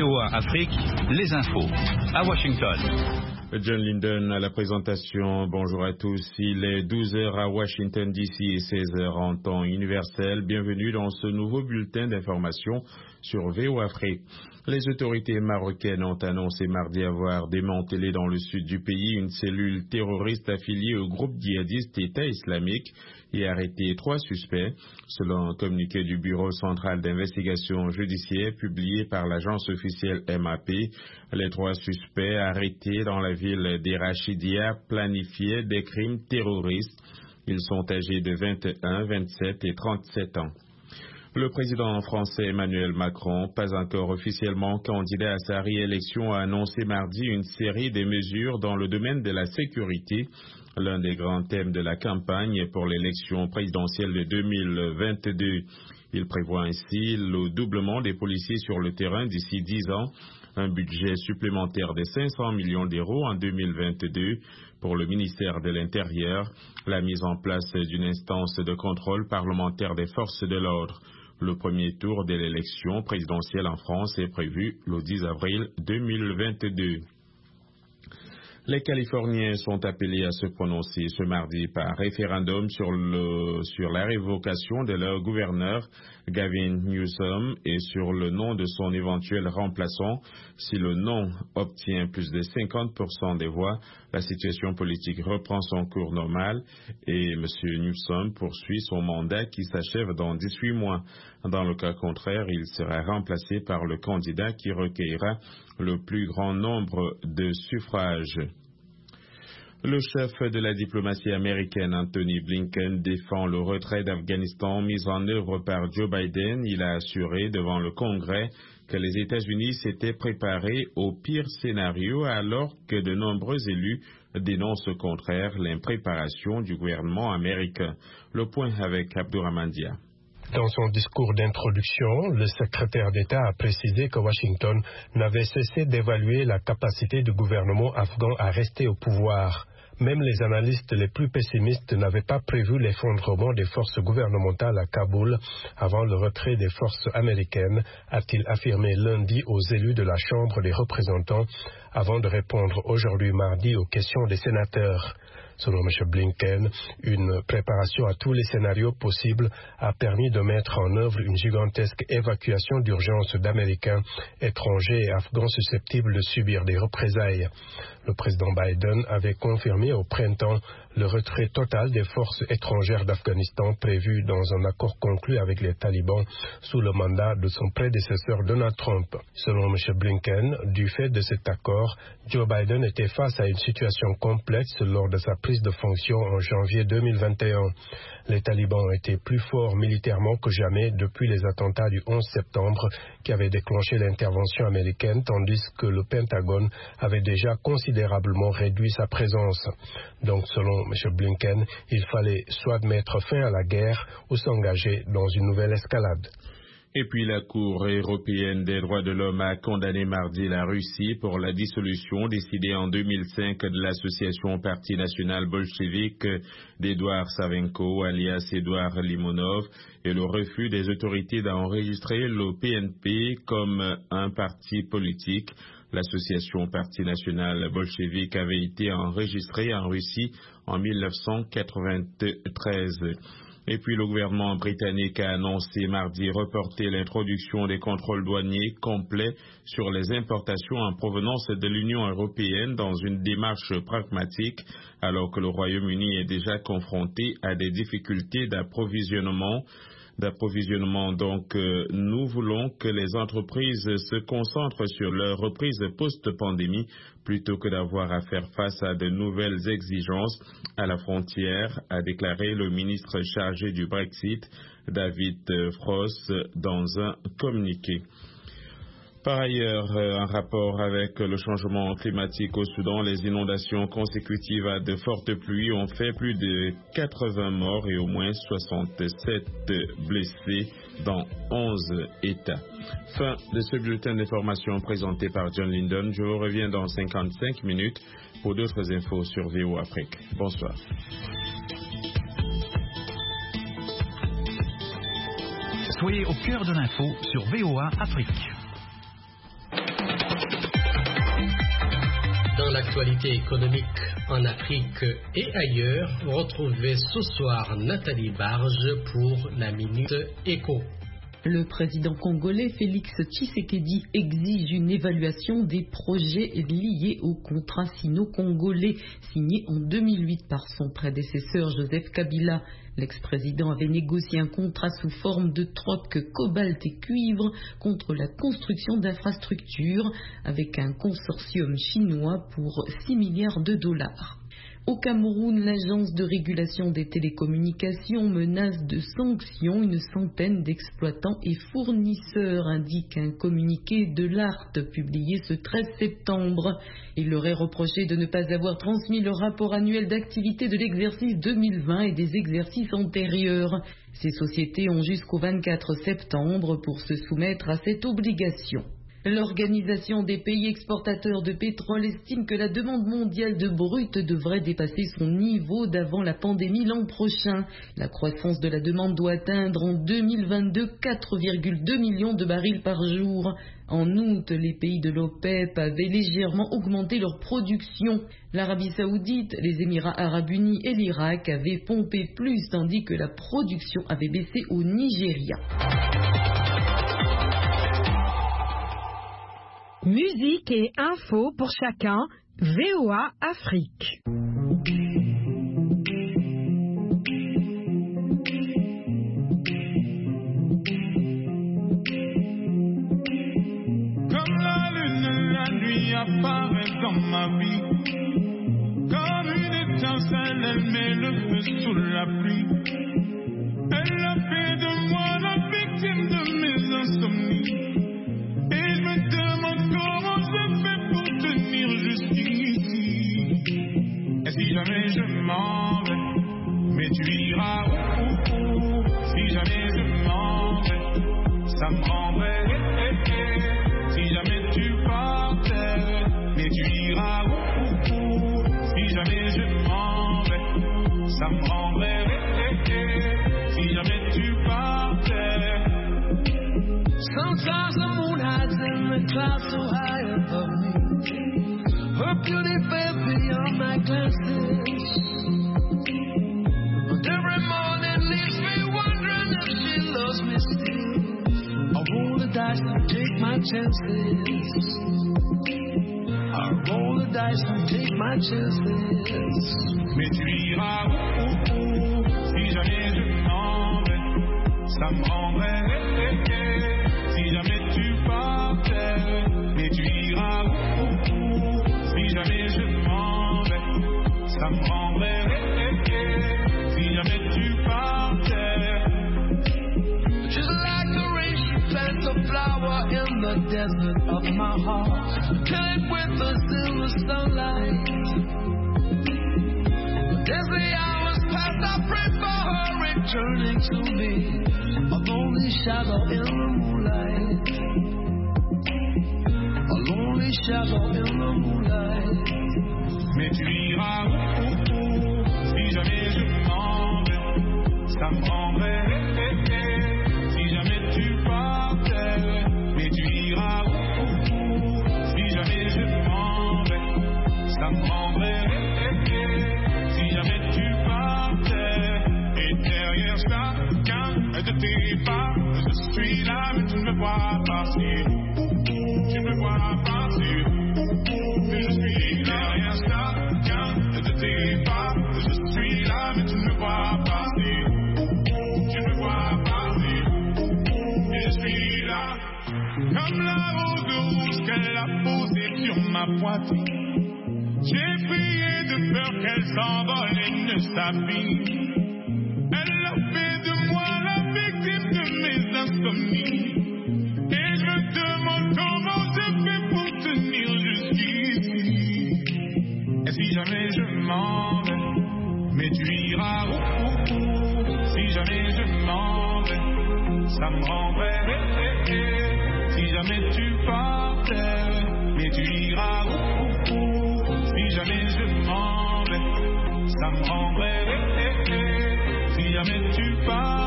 VOA Afrique, les infos. À Washington. John Linden à la présentation. Bonjour à tous. Il est 12h à Washington DC et 16h en temps universel. Bienvenue dans ce nouveau bulletin d'information sur VOA Afrique. Les autorités marocaines ont annoncé mardi avoir démantelé dans le sud du pays une cellule terroriste affiliée au groupe djihadiste État islamique et arrêté 3 suspects. Selon un communiqué du Bureau central d'investigation judiciaire publié par l'agence officielle MAP, les 3 suspects arrêtés dans la ville d'Erachidia planifiaient des crimes terroristes. Ils sont âgés de 21, 27 et 37 ans. Le président français Emmanuel Macron, pas encore officiellement candidat à sa réélection, a annoncé mardi une série de mesures dans le domaine de la sécurité. L'un des grands thèmes de la campagne pour l'élection présidentielle de 2022. Il prévoit ainsi le doublement des policiers sur le terrain d'ici 10 ans, un budget supplémentaire de 500 millions d'euros en 2022 pour le ministère de l'Intérieur, la mise en place d'une instance de contrôle parlementaire des forces de l'ordre. Le premier tour de l'élection présidentielle en France est prévu le 10 avril 2022. Les Californiens sont appelés à se prononcer ce mardi par référendum sur la révocation de leur gouverneur Gavin Newsom et sur le nom de son éventuel remplaçant. Si le non obtient plus de 50% des voix, la situation politique reprend son cours normal et M. Newsom poursuit son mandat qui s'achève dans 18 mois. Dans le cas contraire, il sera remplacé par le candidat qui recueillera le plus grand nombre de suffrages. Le chef de la diplomatie américaine, Anthony Blinken, défend le retrait d'Afghanistan mis en œuvre par Joe Biden. Il a assuré devant le Congrès que les États-Unis s'étaient préparés au pire scénario alors que de nombreux élus dénoncent au contraire l'impréparation du gouvernement américain. Le point avec Abdourahmane Dia. Dans son discours d'introduction, le secrétaire d'État a précisé que Washington n'avait cessé d'évaluer la capacité du gouvernement afghan à rester au pouvoir. Même les analystes les plus pessimistes n'avaient pas prévu l'effondrement des forces gouvernementales à Kaboul avant le retrait des forces américaines, a-t-il affirmé lundi aux élus de la Chambre des représentants avant de répondre aujourd'hui mardi aux questions des sénateurs. Selon M. Blinken, une préparation à tous les scénarios possibles a permis de mettre en œuvre une gigantesque évacuation d'urgence d'Américains, étrangers et Afghans susceptibles de subir des représailles. Le président Biden avait confirmé au printemps le retrait total des forces étrangères d'Afghanistan prévu dans un accord conclu avec les talibans sous le mandat de son prédécesseur Donald Trump. Selon M. Blinken, du fait de cet accord, Joe Biden était face à une situation complexe lors de sa prise de fonction en janvier 2021. Les talibans ont été plus forts militairement que jamais depuis les attentats du 11 septembre qui avaient déclenché l'intervention américaine, tandis que le Pentagone avait déjà considérablement réduit sa présence. Donc, selon M. Blinken, il fallait soit mettre fin à la guerre ou s'engager dans une nouvelle escalade. Et puis la Cour européenne des droits de l'homme a condamné mardi la Russie pour la dissolution décidée en 2005 de l'association Parti national bolchevique d'Edouard Savenko, alias Edouard Limonov, et le refus des autorités d'enregistrer le PNP comme un parti politique. L'association Parti national bolchevique avait été enregistrée en Russie en 1993. Et puis le gouvernement britannique a annoncé mardi reporter l'introduction des contrôles douaniers complets sur les importations en provenance de l'Union européenne dans une démarche pragmatique, alors que le Royaume-Uni est déjà confronté à des difficultés d'approvisionnement. Donc, nous voulons que les entreprises se concentrent sur leur reprise post-pandémie plutôt que d'avoir à faire face à de nouvelles exigences à la frontière, a déclaré le ministre chargé du Brexit, David Frost, dans un communiqué. Par ailleurs, en rapport avec le changement climatique au Soudan, les inondations consécutives à de fortes pluies ont fait plus de 80 morts et au moins 67 blessés dans 11 États. Fin de ce bulletin d'information présenté par John Linden. Je vous reviens dans 55 minutes pour d'autres infos sur VOA Afrique. Bonsoir. Soyez au cœur de l'info sur VOA Afrique. l'actualité économique en Afrique et ailleurs, retrouvez ce soir Nathalie Barge pour la Minute Éco. Le président congolais Félix Tshisekedi exige une évaluation des projets liés au contrat sino-congolais signé en 2008 par son prédécesseur Joseph Kabila. L'ex-président avait négocié un contrat sous forme de troc cobalt et cuivre contre la construction d'infrastructures avec un consortium chinois pour 6 milliards de dollars. Au Cameroun, l'agence de régulation des télécommunications menace de sanctions une centaine d'exploitants et fournisseurs, indique un communiqué de l'ART publié ce 13 septembre. Il leur est reproché de ne pas avoir transmis le rapport annuel d'activité de l'exercice 2020 et des exercices antérieurs. Ces sociétés ont jusqu'au 24 septembre pour se soumettre à cette obligation. L'Organisation des pays exportateurs de pétrole estime que la demande mondiale de brut devrait dépasser son niveau d'avant la pandémie l'an prochain. La croissance de la demande doit atteindre en 2022 4,2 millions de barils par jour. En août, les pays de l'OPEP avaient légèrement augmenté leur production. L'Arabie Saoudite, les Émirats Arabes Unis et l'Irak avaient pompé plus, tandis que la production avait baissé au Nigeria. Musique et infos pour chacun, VOA Afrique. Comme la lune, la nuit apparaît dans ma vie. Comme une étincelle, elle met le feu sous la pluie. Elle a fait de moi la victime de mes insomnies. Et je me demande comment je fais pour tenir jusqu'ici. Et si jamais je m'en vais, mais tu iras où? Si jamais je m'en vais, ça me rendrait. Si jamais tu partais, mais tu iras où? Si jamais je m'en vais, ça me rendrait. Si jamais tu partais. Sometimes the moon hides in the clouds so high above me. Her beauty fell beyond my glances. But every morning leaves me wondering if she loves me still. I roll the dice and take my chances. I roll the dice and take my chances. Mais tu iras où? Si jamais je m'en vais, ça me rendrait. Si jamais tu partais, mais tu iras où? Si jamais je m'en vais, ça me rendrait. Si jamais tu partais. Just like the rain, she plants a flower in the desert of my heart, connect with the silver sunlight. As the hours pass, I pray for her returning to me, a lonely shadow in the moonlight, a lonely shadow in the moonlight. Mais tu iras où? Si jamais je m'en vais, ça me rendrait. Si jamais tu partais, mais tu iras où? Si jamais je m'en vais, ça me rendrait. Si jamais tu partais, et derrière chacun de tes pas, je suis là, mais tu ne me vois pas passer. Tu ne me vois pas passer. Mais je suis derrière chacun de tes pas, je suis là, mais tu ne me vois pas passer. Tu ne me vois pas passer. Et je suis là, comme la rose rouge qu'elle a posée sur ma poitrine. J'ai prié de peur qu'elle s'envole et ne s'abîme. Elle a fait de moi la victime de mes insomnies. Et je me demande comment je fais pour tenir jusqu'ici. Et si jamais je m'en vais, mais tu iras où? Si jamais je m'en vais, ça me rendrait. Si jamais tu partais, mais tu iras où? Si jamais je m'en vais, ça me rendrait. Si jamais tu pars.